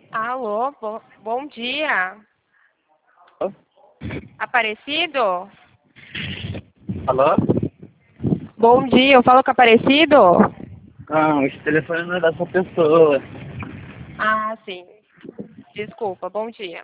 Alô, bom dia. Aparecido? Alô? Bom dia, eu falo com Aparecido? Não, esse telefone não é dessa pessoa. Ah, sim. Desculpa, bom dia.